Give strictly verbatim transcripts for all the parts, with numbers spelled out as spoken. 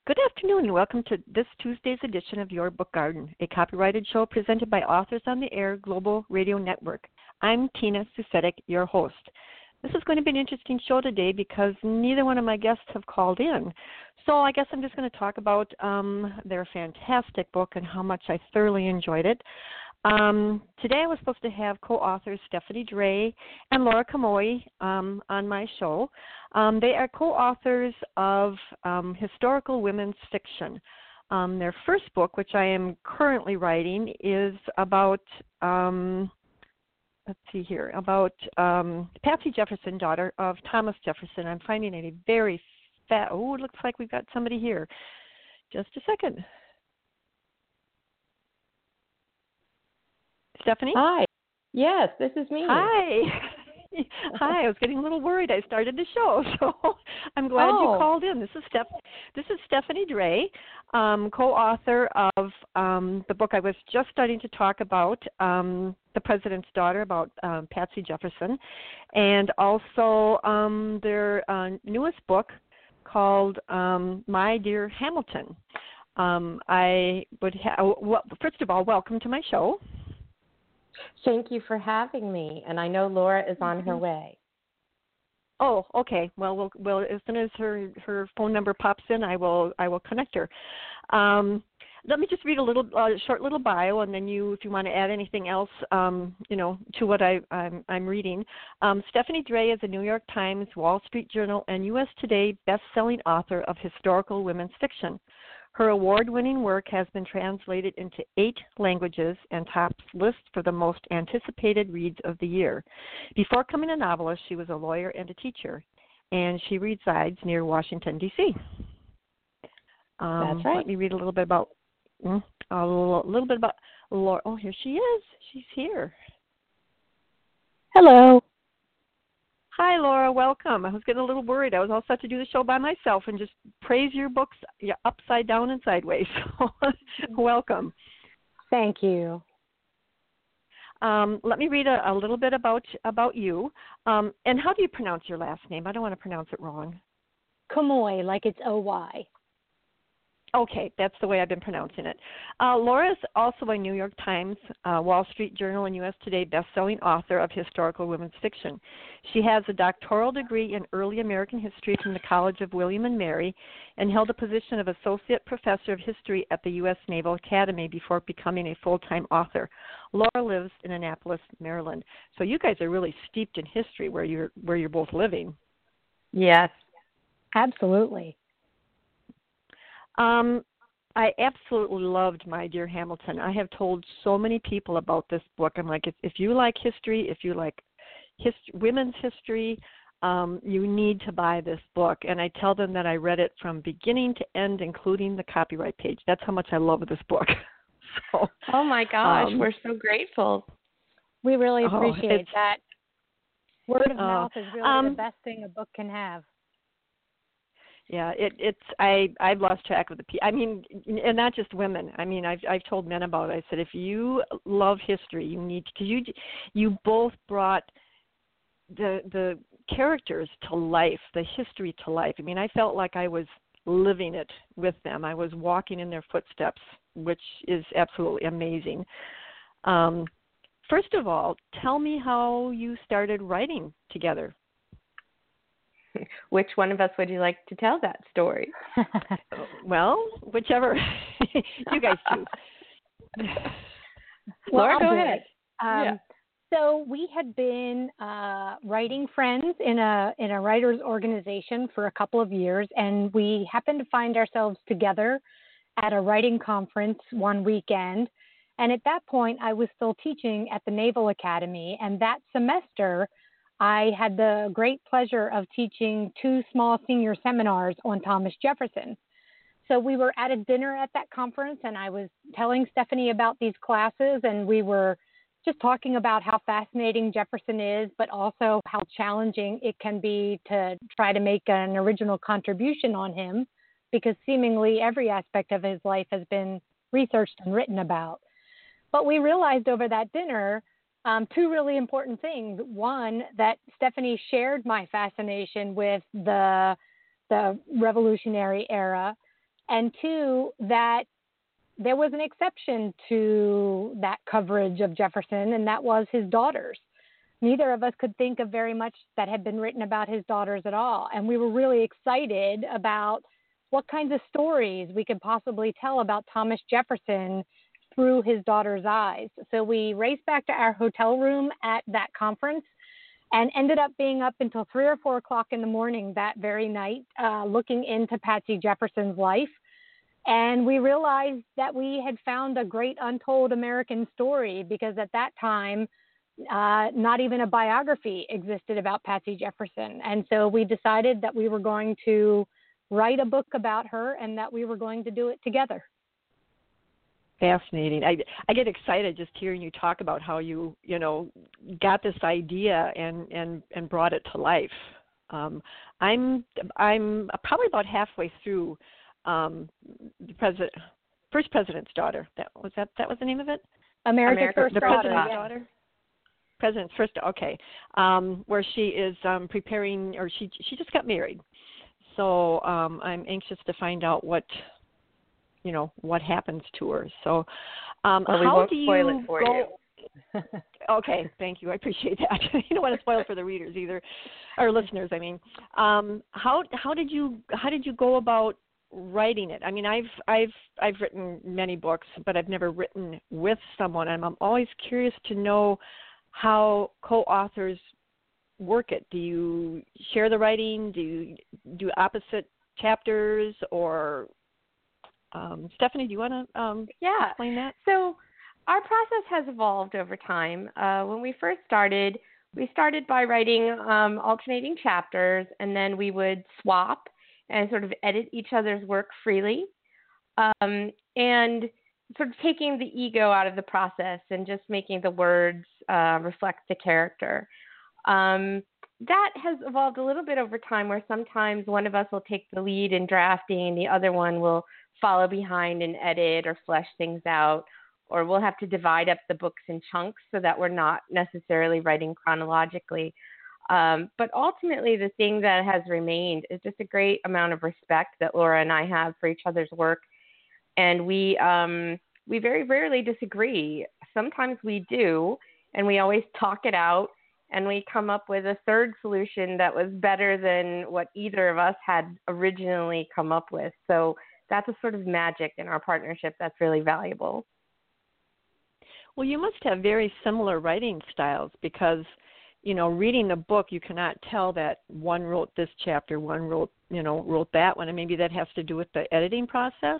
Good afternoon and welcome to this Tuesday's edition of Your Book Garden, a copyrighted show presented by Authors on the Air Global Radio Network. I'm Tina Susetic, your host. This is going to be an interesting show today because neither one of my guests have called in. So I guess I'm just going to talk about um, their fantastic book and how much I thoroughly enjoyed it. Um, today I was supposed to have co-authors Stephanie Dray and Laura Kamoi um, on my show. Um, they are co-authors of um, historical women's fiction. Um, their first book, which I am currently writing, is about, um, let's see here, about um, Patsy Jefferson, daughter of Thomas Jefferson. I'm finding it a very fat, oh, it looks like we've got somebody here. Just a second. Stephanie? Hi. Yes, this is me. Hi. Hi. I was getting a little worried. I started the show, so I'm glad oh. you called in. This is Steph. This is Stephanie Dray, um, co-author of um, the book I was just starting to talk about, um, The President's Daughter, about um, Patsy Jefferson, and also um, their uh, newest book called um, My Dear Hamilton. Um, I would ha- well, first of all, welcome to my show. Thank you for having me, and I know Laura is on her way. Oh, okay. Well, we'll, well as soon as her, her phone number pops in, I will I will connect her. Um, let me just read a little uh, short little bio, and then you, if you want to add anything else, um, you know, to what I, I'm, I'm reading. Um, Stephanie Dray is a New York Times, Wall Street Journal, and U S Today best-selling author of historical women's fiction. Her award-winning work has been translated into eight languages and tops lists for the most anticipated reads of the year. Before becoming a novelist, she was a lawyer and a teacher, and she resides near Washington, D C Um, That's right. Let me read a little bit about mm, a little, a little bit about Laura. Oh, here she is. She's here. Hello. Hi, Laura. Welcome. I was getting a little worried. I was all set to do the show by myself and just praise your books yeah, upside down and sideways. So, welcome. Thank you. Um, let me read a, a little bit about about you. Um, and how do you pronounce your last name? I don't want to pronounce it wrong. Kamoi, like it's O Y. Okay, that's the way I've been pronouncing it. Uh, Laura is also a New York Times, uh, Wall Street Journal, and U S Today best-selling author of historical women's fiction. She has a doctoral degree in early American history from the College of William and Mary and held a position of associate professor of history at the U S Naval Academy before becoming a full-time author. Laura lives in Annapolis, Maryland. So you guys are really steeped in history where you're where you're both living. Yes, absolutely. Um, I absolutely loved My Dear Hamilton. I have told so many people about this book. I'm like, if, if you like history, if you like hist- women's history, um, you need to buy this book. And I tell them that I read it from beginning to end, including the copyright page. That's how much I love this book. so, oh, my gosh. um, We're so grateful. We really oh, appreciate that. Word of uh, mouth is really um, the best thing a book can have. Yeah, it, it's I I've lost track of the people. I mean, and not just women. I mean, I've I've told men about it. I said, if you love history, you need because you you both brought the the characters to life, the history to life. I mean, I felt like I was living it with them. I was walking in their footsteps, which is absolutely amazing. Um, first of all, tell me how you started writing together. Which one of us would you like to tell that story? Well, whichever. You guys choose. Well, Laura, I'll go do ahead. it. Um, yeah. So we had been uh, writing friends in a in a writers organization for a couple of years, and we happened to find ourselves together at a writing conference one weekend. And at that point, I was still teaching at the Naval Academy, and that semester, I had the great pleasure of teaching two small senior seminars on Thomas Jefferson. So we were at a dinner at that conference, and I was telling Stephanie about these classes, and we were just talking about how fascinating Jefferson is, but also how challenging it can be to try to make an original contribution on him, because seemingly every aspect of his life has been researched and written about. But we realized over that dinner um, two really important things. One, that Stephanie shared my fascination with the, the Revolutionary era, and two, that there was an exception to that coverage of Jefferson, and that was his daughters. Neither of us could think of very much that had been written about his daughters at all. And we were really excited about what kinds of stories we could possibly tell about Thomas Jefferson through his daughter's eyes. So we raced back to our hotel room at that conference and ended up being up until three or four o'clock in the morning that very night, uh, looking into Patsy Jefferson's life. And we realized that we had found a great untold American story, because at that time, uh, not even a biography existed about Patsy Jefferson. And so we decided that we were going to write a book about her and that we were going to do it together. Fascinating. I, I get excited just hearing you talk about how you, you know, got this idea and, and, and brought it to life. Um, I'm I'm probably about halfway through um, the president, first president's daughter. That was that. That was the name of it. America's, America's First the Daughter. president's Yeah. daughter. President's first. Okay, um, where she is um, preparing, or she she just got married. So um, I'm anxious to find out what, you know, what happens to her. So um, well, we how won't do you spoil it for go? you. Okay, thank you. I appreciate that. You don't want to spoil it for the readers either, or listeners. I mean, um, how how did you how did you go about writing it? I mean, I've I've I've written many books, but I've never written with someone, and I'm always curious to know how co-authors work it. Do you share the writing? Do you do opposite chapters? Or um, Stephanie, do you want to um, yeah. explain that? So our process has evolved over time. Uh, when we first started, we started by writing um, alternating chapters, and then we would swap and sort of edit each other's work freely, um, and sort of taking the ego out of the process and just making the words uh, reflect the character. Um, that has evolved a little bit over time, where sometimes one of us will take the lead in drafting, the other one will follow behind and edit or flesh things out, or we'll have to divide up the books in chunks so that we're not necessarily writing chronologically. Um, but ultimately, the thing that has remained is just a great amount of respect that Laura and I have for each other's work. And we um, we very rarely disagree. Sometimes we do, and we always talk it out, and we come up with a third solution that was better than what either of us had originally come up with. So that's a sort of magic in our partnership that's really valuable. Well, you must have very similar writing styles, because, you know, reading the book, you cannot tell that one wrote this chapter, one wrote, you know, wrote that one, and maybe that has to do with the editing process.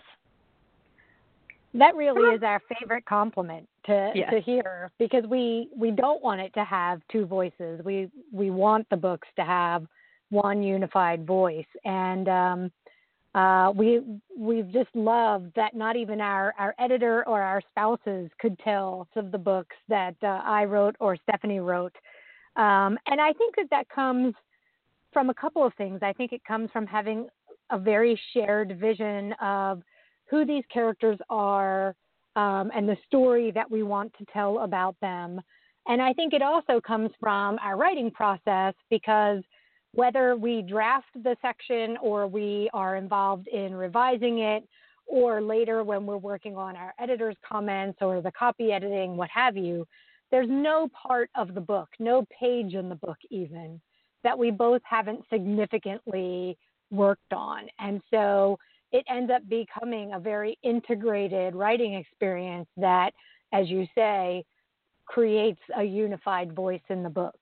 That really is our favorite compliment to, yes. to hear, because we, we don't want it to have two voices. We we want the books to have one unified voice, and um, uh, we we've just loved that not even our, our editor or our spouses could tell some of the books that uh, I wrote or Stephanie wrote, um, and I think that that comes from a couple of things. I think it comes from having a very shared vision of who these characters are, um, and the story that we want to tell about them. And I think it also comes from our writing process, because whether we draft the section or we are involved in revising it, or later when we're working on our editor's comments or the copy editing, what have you, there's no part of the book, no page in the book even, that we both haven't significantly worked on. And so it ends up becoming a very integrated writing experience that, as you say, creates a unified voice in the book.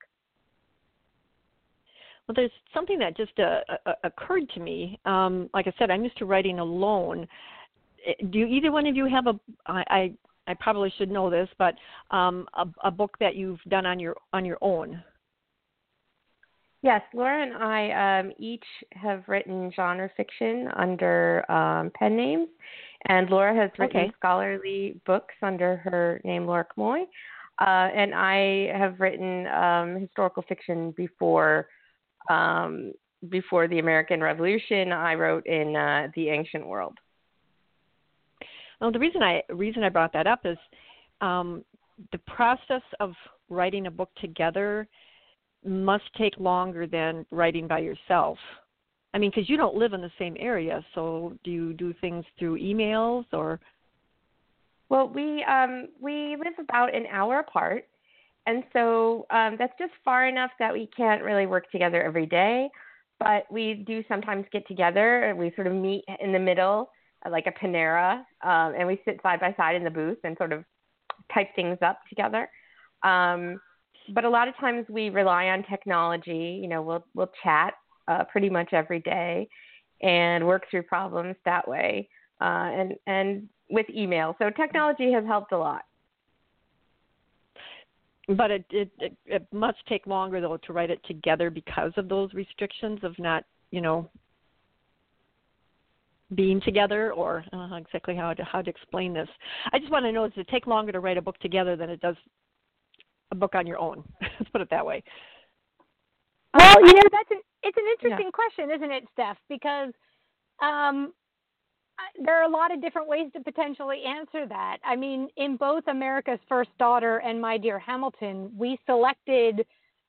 Well, there's something that just uh, uh, occurred to me. Um, like I said, I'm used to writing alone. Do you, either one of you have a, I, I, I probably should know this, but um, a, a book that you've done on your on your own? Yes, Laura and I um, each have written genre fiction under um, pen names, and Laura has written okay. scholarly books under her name, Laura Kamoy, uh, and I have written um, historical fiction before um, before the American Revolution. I wrote in uh, the ancient world. Well, the reason I reason I brought that up is um, the process of writing a book together must take longer than writing by yourself. I mean, because you don't live in the same area, so do you do things through emails or? Well, we um, we live about an hour apart, and so um, that's just far enough that we can't really work together every day. But we do sometimes get together, and we sort of meet in the middle, uh, like a Panera, um, and we sit side by side in the booth and sort of type things up together. Um, but a lot of times we rely on technology. You know, we'll we'll chat uh, pretty much every day and work through problems that way, uh, and and with email. So technology has helped a lot. But it, it it it must take longer though to write it together because of those restrictions of not, you know, being together, or I don't know exactly how to how to explain this. I just want to know, does it take longer to write a book together than it does a book on your own? Let's put it that way. Well, you know, that's an it's an interesting Yeah. question, isn't it, Steph? Because um, I- there are a lot of different ways to potentially answer that. I mean, in both America's First Daughter and My Dear Hamilton, we selected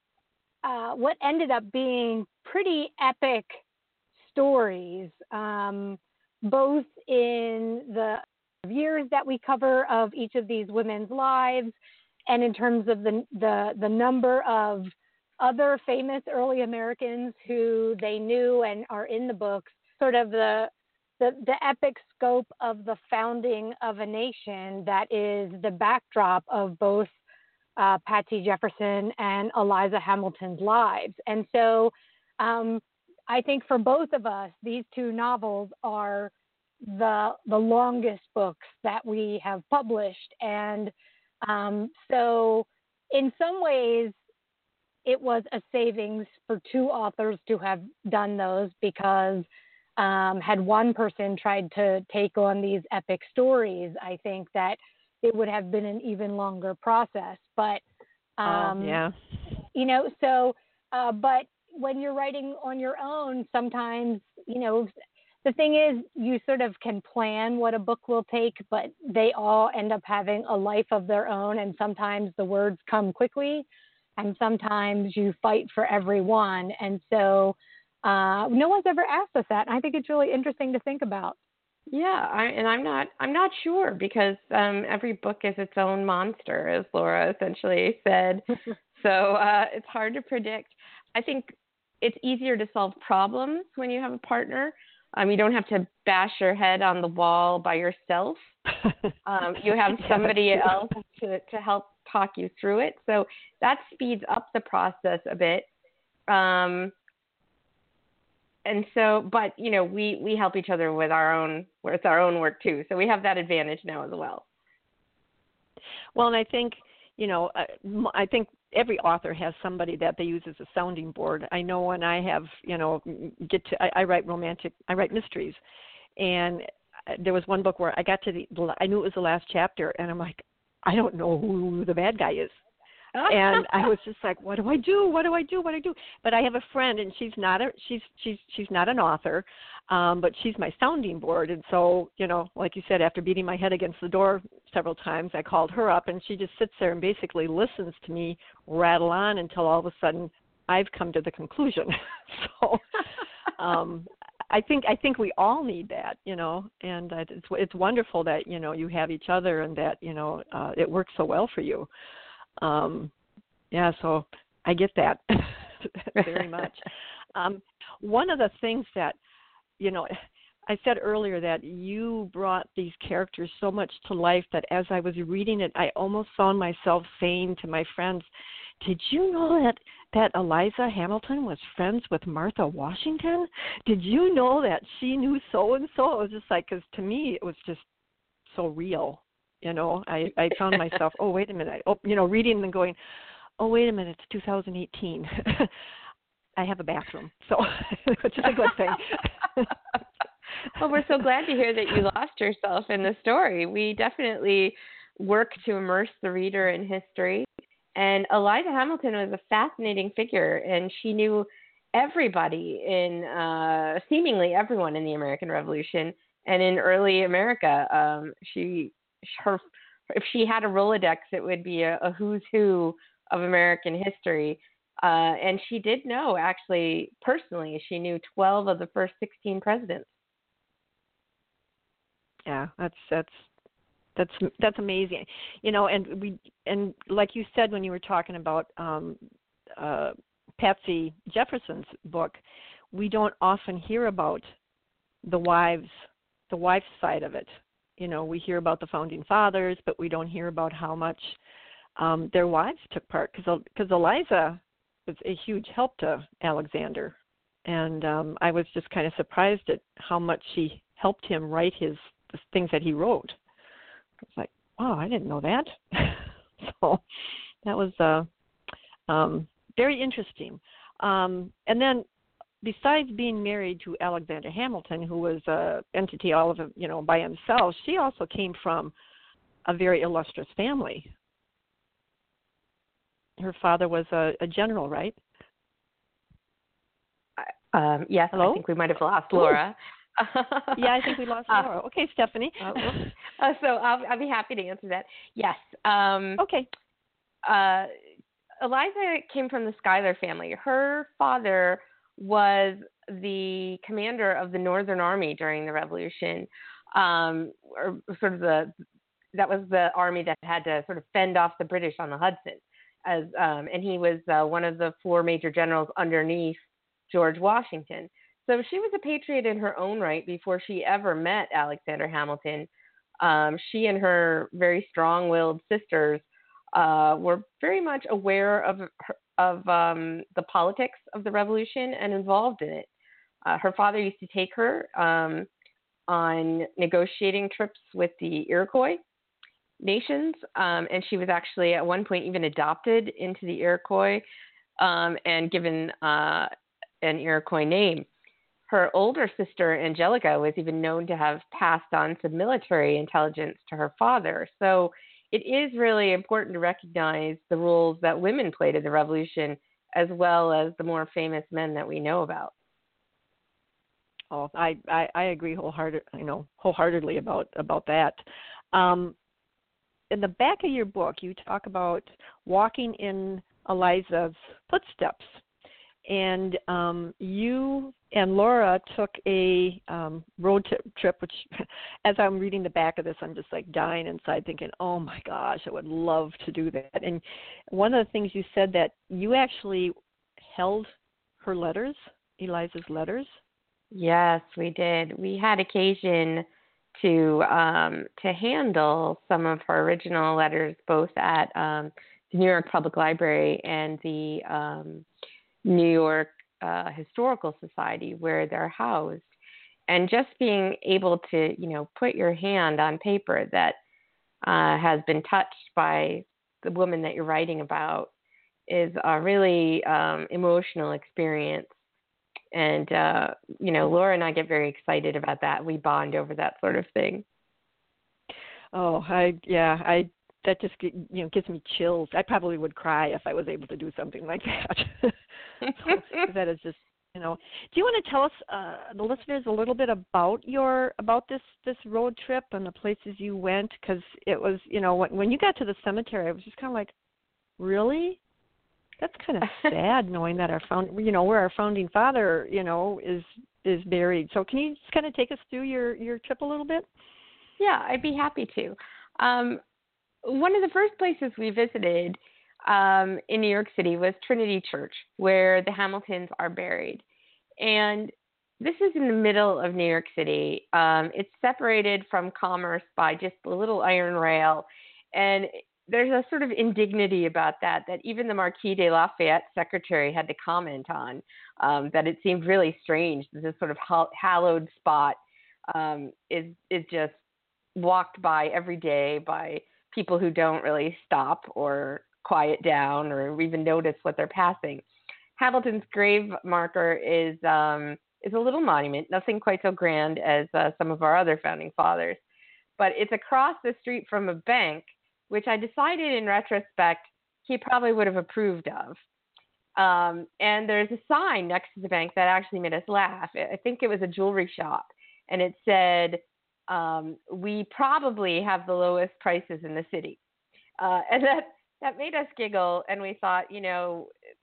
uh, what ended up being pretty epic stories, um, both in the years that we cover of each of these women's lives, and in terms of the the, the number of other famous early Americans who they knew and are in the books, sort of the the, the epic scope of the founding of a nation that is the backdrop of both uh, Patsy Jefferson and Eliza Hamilton's lives. And so um, I think for both of us, these two novels are the the longest books that we have published. And um, so in some ways, it was a savings for two authors to have done those, because um, had one person tried to take on these epic stories, I think that it would have been an even longer process. But, um, oh, yeah. you know, so, uh, but when you're writing on your own, sometimes, you know, the thing is, you sort of can plan what a book will take, but they all end up having a life of their own. And sometimes the words come quickly, and sometimes you fight for every one. And so uh, no one's ever asked us that. And I think it's really interesting to think about. Yeah, I, and I'm not I'm not sure, because um, every book is its own monster, as Laura essentially said. So uh, it's hard to predict. I think it's easier to solve problems when you have a partner. Um, you don't have to bash your head on the wall by yourself. Um, you have somebody Yeah, else to, to help talk you through it. So that speeds up the process a bit. Um, and so, but you know, we, we help each other with our own, with our own work too. So we have that advantage now as well. Well, and I think, you know, uh, I think every author has somebody that they use as a sounding board. I know when I have, you know, get to, I, I write romantic, I write mysteries, and there was one book where I got to the, I knew it was the last chapter, and I'm like, I don't know who the bad guy is. And I was just like, what do I do? What do I do? What do I do? But I have a friend, and she's not a she's she's she's not an author, um, but she's my sounding board. And so, you know, like you said, after beating my head against the door several times, I called her up, and she just sits there and basically listens to me rattle on until all of a sudden I've come to the conclusion. So, um, I think I think we all need that, you know, and uh, it's it's wonderful that, you know, you have each other, and that, you know, uh, it works so well for you. Um, yeah, so I get that very much. Um, one of the things that, you know, I said earlier that you brought these characters so much to life that as I was reading it, I almost found myself saying to my friends, did you know that, that Eliza Hamilton was friends with Martha Washington? Did you know that she knew so-and-so? It was just like, because to me, it was just so real. You know, I, I found myself, oh, wait a minute, oh, you know, reading and going, oh, wait a minute, it's two thousand eighteen. I have a bathroom, so which is a good thing. Well, we're so glad to hear that you lost yourself in the story. We definitely work to immerse the reader in history. And Eliza Hamilton was a fascinating figure, and she knew everybody in, uh, seemingly everyone in the American Revolution and in early America. Um, she Her, if she had a Rolodex, it would be a, a who's who of American history. Uh, and she did know, actually, personally, she knew twelve of the first sixteen presidents. Yeah, that's that's that's that's amazing. You know, and we and like you said when you were talking about um, uh, Patsy Jefferson's book, we don't often hear about the wives, the wife's side of it. You know, we hear about the founding fathers, but we don't hear about how much um, their wives took part. Because because Eliza was a huge help to Alexander, and um, I was just kind of surprised at how much she helped him write his the things that he wrote. It's like, wow, I didn't know that. So that was uh, um, very interesting. Um, and then, besides being married to Alexander Hamilton, who was an entity all of you know by himself, she also came from a very illustrious family. Her father was a, a general, right? Um, yes, Hello? I think we might have lost Laura. Yeah, I think we lost Laura. Uh, okay, Stephanie. uh, uh, so I'll, I'll be happy to answer that. Yes. Um, okay. Uh, Eliza came from the Schuyler family. Her father was the commander of the Northern Army during the Revolution, um, or sort of the that was the army that had to sort of fend off the British on the Hudson. As um, and he was uh, one of the four major generals underneath George Washington. So she was a patriot in her own right before she ever met Alexander Hamilton. Um, she and her very strong-willed sisters uh, were very much aware of of um, the politics of the Revolution and involved in it. Uh, her father used to take her um, on negotiating trips with the Iroquois nations, um, and she was actually at one point even adopted into the Iroquois um, and given uh, an Iroquois name. Her older sister, Angelica, was even known to have passed on some military intelligence to her father. So it is really important to recognize the roles that women played in the Revolution, as well as the more famous men that we know about. Oh, I, I, I agree wholehearted, you know, wholeheartedly about about that. Um, in the back of your book, you talk about walking in Eliza's footsteps. And um, you and Laura took a um, road t- trip, which as I'm reading the back of this, I'm just like dying inside thinking, oh my gosh, I would love to do that. And one of the things you said that you actually held her letters, Eliza's letters. Yes, we did. We had occasion to um, to handle some of her original letters, both at um, the New York Public Library and the um, New York uh, Historical Society, where they're housed. And just being able to, you know, put your hand on paper that uh, has been touched by the woman that you're writing about is a really um, emotional experience. And, uh, you know, Laura and I get very excited about that. We bond over that sort of thing. Oh, I, yeah, I, that just, you know, gives me chills. I probably would cry if I was able to do something like that. So, that is just, you know. Do you want to tell us, uh, the listeners, a little bit about your, about this, this road trip and the places you went? Because it was, you know, when, when you got to the cemetery, I was just kind of like, really? That's kind of sad, knowing that our found, you know, where our founding father, you know, is is buried. So can you just kind of take us through your, your trip a little bit? Yeah, I'd be happy to. Um, one of the first places we visited um, in New York City was Trinity Church, where the Hamiltons are buried. And this is in the middle of New York City. Um, it's separated from commerce by just a little iron rail. And there's a sort of indignity about that, that even the Marquis de Lafayette secretary had to comment on, um, that it seemed really strange that this sort of hallowed spot um, is, is just walked by every day by people who don't really stop or quiet down or even notice what they're passing. Hamilton's grave marker is um, is a little monument, nothing quite so grand as uh, some of our other founding fathers, but it's across the street from a bank, which I decided in retrospect he probably would have approved of. Um, and there's a sign next to the bank that actually made us laugh. I think it was a jewelry shop, and it said, um, "We probably have the lowest prices in the city." Uh, and that, that made us giggle, and we thought, you know,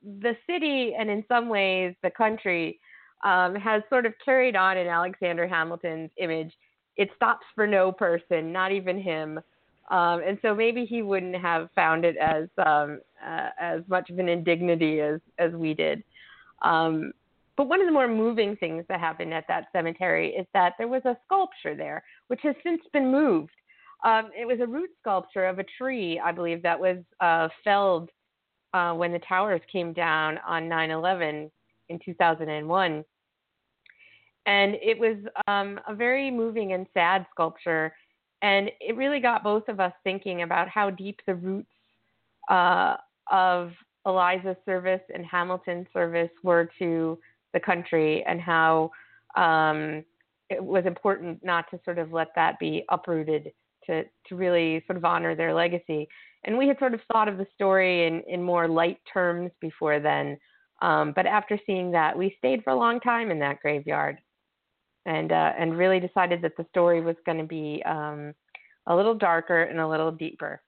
the city and in some ways the country um, has sort of carried on in Alexander Hamilton's image. It stops for no person, not even him. Um, and so maybe he wouldn't have found it as um, uh, as much of an indignity as, as we did. Um, but one of the more moving things that happened at that cemetery is that there was a sculpture there, which has since been moved. Um, it was a root sculpture of a tree, I believe, that was uh, felled uh, when the towers came down on nine eleven in two thousand one. And it was um, a very moving and sad sculpture. And it really got both of us thinking about how deep the roots uh, of Eliza's service and Hamilton's service were to the country, and how um, it was important not to sort of let that be uprooted, to, to really sort of honor their legacy. And we had sort of thought of the story in, in more light terms before then. Um, but after seeing that, we stayed for a long time in that graveyard, and uh, and really decided that the story was going to be um, a little darker and a little deeper.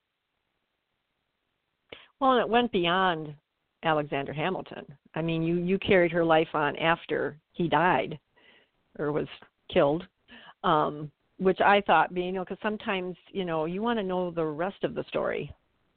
Well, it went beyond Alexander Hamilton. I mean, you, you carried her life on after he died or was killed, um, which I thought, you know, because sometimes, you know, you want to know the rest of the story.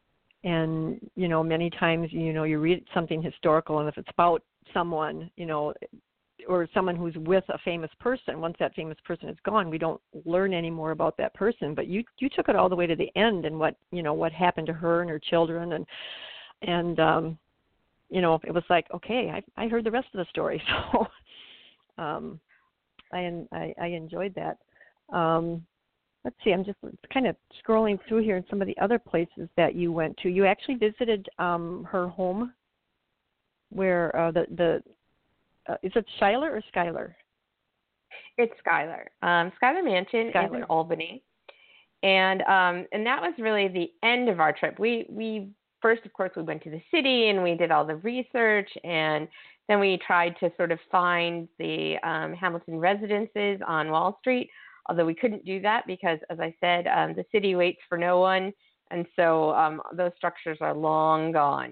And, you know, many times, you know, you read something historical, and if it's about someone, you know, or someone who's with a famous person, once that famous person is gone, we don't learn any more about that person. But you you took it all the way to the end, and what, you know, what happened to her and her children, and and um, you know, it was like, okay, I I heard the rest of the story, so um, I, I I enjoyed that. Um, let's see, I'm just kind of scrolling through here in some of the other places that you went to. You actually visited um, her home, where uh, the the Uh, is it Schuyler or Schuyler? It's Schuyler. Um, Schuyler Mansion Schuyler. is in Albany, and um, and that was really the end of our trip. We we first, of course, we went to the city and we did all the research, and then we tried to sort of find the um, Hamilton residences on Wall Street. Although we couldn't do that because, as I said, um, the city waits for no one, and so um, those structures are long gone.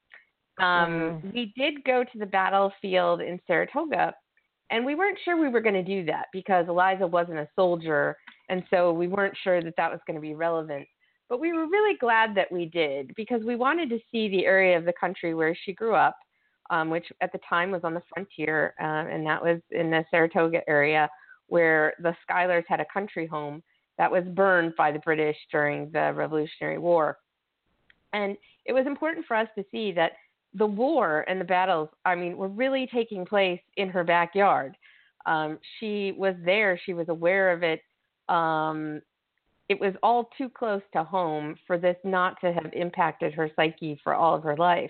Um, mm. We did go to the battlefield in Saratoga, and we weren't sure we were going to do that because Eliza wasn't a soldier, and so we weren't sure that that was going to be relevant. But we were really glad that we did, because we wanted to see the area of the country where she grew up, um, which at the time was on the frontier, uh, and that was in the Saratoga area, where the Schuylers had a country home that was burned by the British during the Revolutionary War. And it was important for us to see that the war and the battles, I mean, were really taking place in her backyard. Um, she was there. She was aware of it. Um, it was all too close to home for this not to have impacted her psyche for all of her life.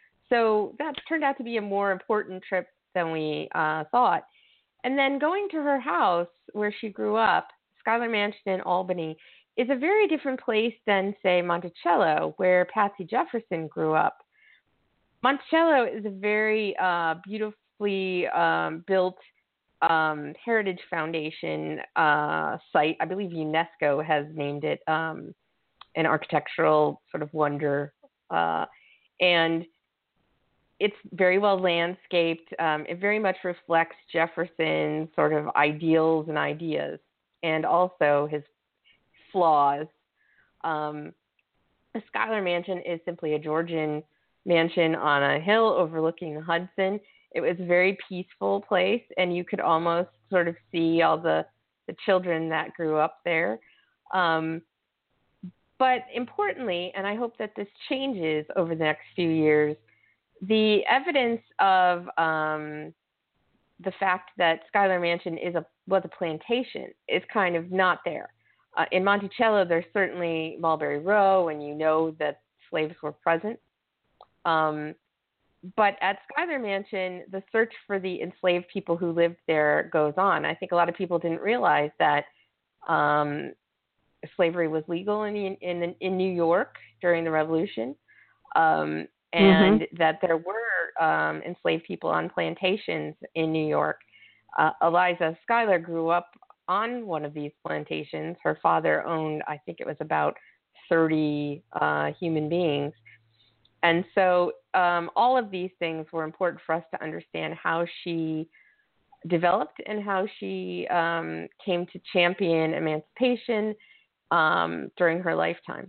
So that turned out to be a more important trip than we uh, thought. And then going to her house where she grew up, Schuyler Mansion in Albany, is a very different place than, say, Monticello, where Patsy Jefferson grew up. Monticello is a very uh, beautifully um, built um, Heritage Foundation uh, site. I believe UNESCO has named it um, an architectural sort of wonder. Uh, and it's very well landscaped. Um, it very much reflects Jefferson's sort of ideals and ideas, and also his flaws. Um, the Schuyler Mansion is simply a Georgian mansion on a hill overlooking the Hudson. It was a very peaceful place, and you could almost sort of see all the, the children that grew up there. Um, but importantly, and I hope that this changes over the next few years, the evidence of um, the fact that Schuyler Mansion is a was a plantation is kind of not there. Uh, in Monticello, there's certainly Mulberry Row, and you know that slaves were present. Um, but at Schuyler Mansion, the search for the enslaved people who lived there goes on. I think a lot of people didn't realize that um, slavery was legal in, in in New York during the Revolution, um, and mm-hmm. that there were um, enslaved people on plantations in New York. Uh, Eliza Schuyler grew up on one of these plantations. Her father owned, I think it was about thirty uh, human beings. And so um, all of these things were important for us to understand how she developed and how she um, came to champion emancipation um, during her lifetime.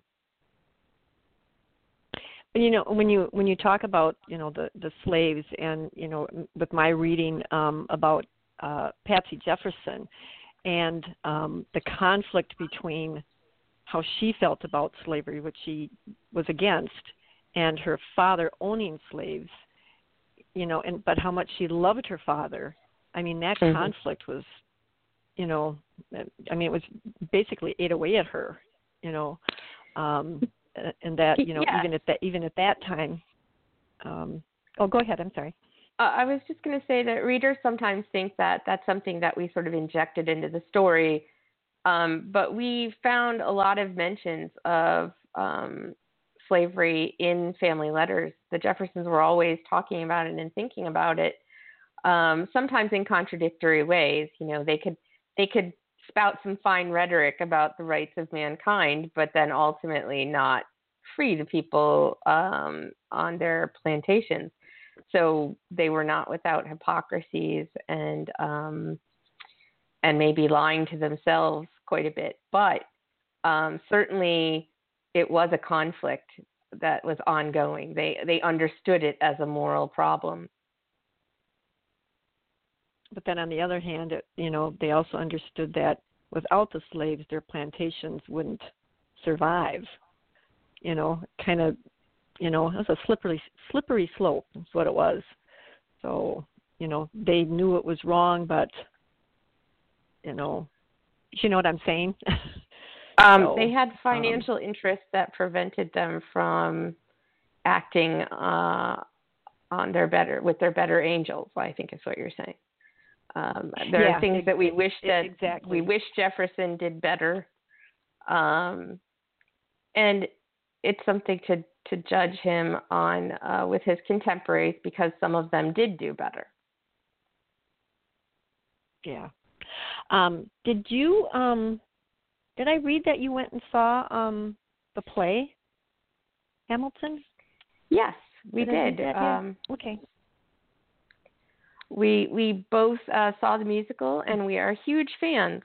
You know, when you when you talk about, you know, the, the slaves, and, you know, with my reading um, about uh, Patsy Jefferson and um, the conflict between how she felt about slavery, which she was against, and her father owning slaves, you know, and but how much she loved her father. I mean, that mm-hmm. conflict was, you know, I mean, it was basically ate away at her, you know. Um, And that, you know, yeah. even at that, even at that time. Um, oh, go ahead. I'm sorry. Uh, I was just going to say that readers sometimes think that that's something that we sort of injected into the story, um, but we found a lot of mentions of um, slavery in family letters. The Jeffersons were always talking about it and thinking about it, um, sometimes in contradictory ways. You know, they could they could. spout some fine rhetoric about the rights of mankind, but then ultimately not free the people um, on their plantations. So they were not without hypocrisies and um, and maybe lying to themselves quite a bit. But um, certainly it was a conflict that was ongoing. They they understood it as a moral problem. But then on the other hand, it, you know, they also understood that without the slaves, their plantations wouldn't survive. You know, kind of, you know, it was a slippery, slippery slope. That's what it was. So, you know, they knew it was wrong, but, you know, you know what I'm saying? um, so, they had financial um, interests that prevented them from acting uh, on their better with their better angels, I think is what you're saying. Um, there yeah, are things ex- that we wish that exactly. we wish Jefferson did better, um, and it's something to, to judge him on uh, with his contemporaries because some of them did do better. Yeah. Um, did you? Um, did I read that you went and saw um, the play Hamilton? Yes, we did. did. Yeah. Um, okay. We we both uh, saw the musical, and we are huge fans.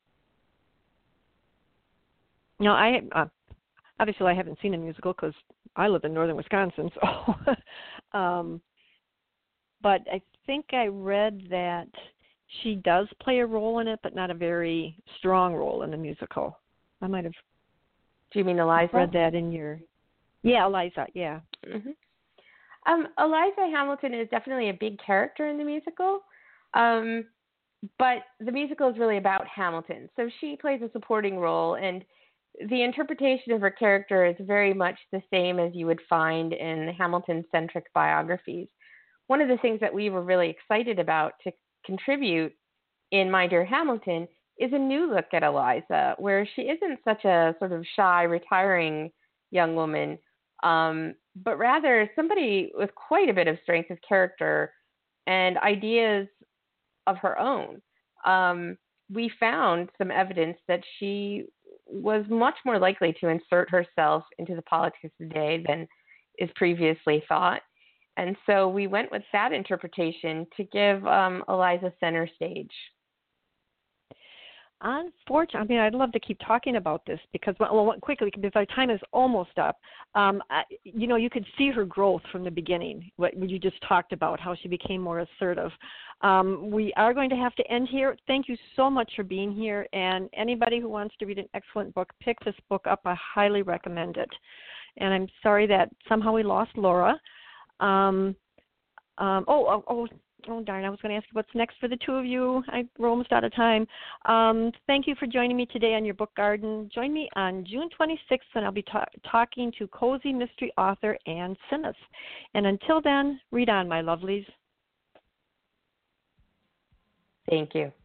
No, I uh, obviously I haven't seen the musical because I live in northern Wisconsin. So, um, but I think I read that she does play a role in it, but not a very strong role in the musical. I might have. Do you mean Eliza? Read that in your. Yeah, Eliza. Yeah. Mm-hmm. Um, Eliza Hamilton is definitely a big character in the musical, um, but the musical is really about Hamilton. So she plays a supporting role, and the interpretation of her character is very much the same as you would find in Hamilton-centric biographies. One of the things that we were really excited about to contribute in My Dear Hamilton is a new look at Eliza, where she isn't such a sort of shy, retiring young woman, um, but rather somebody with quite a bit of strength of character and ideas of her own. Um, we found some evidence that she was much more likely to insert herself into the politics of the day than is previously thought. And so we went with that interpretation to give um, Eliza center stage. Unfortunately, I mean, I'd love to keep talking about this because, well, quickly, because our time is almost up. Um, I, you know, you could see her growth from the beginning, what you just talked about, how she became more assertive. Um, we are going to have to end here. Thank you so much for being here. And anybody who wants to read an excellent book, pick this book up. I highly recommend it. And I'm sorry that somehow we lost Laura. Um, um, oh, oh, oh. Oh, darn, I was going to ask you what's next for the two of you. I, we're almost out of time. Um, thank you for joining me today on your book garden. Join me on June twenty-sixth, and I'll be ta- talking to cozy mystery author Ann Sinis. And until then, read on, my lovelies. Thank you.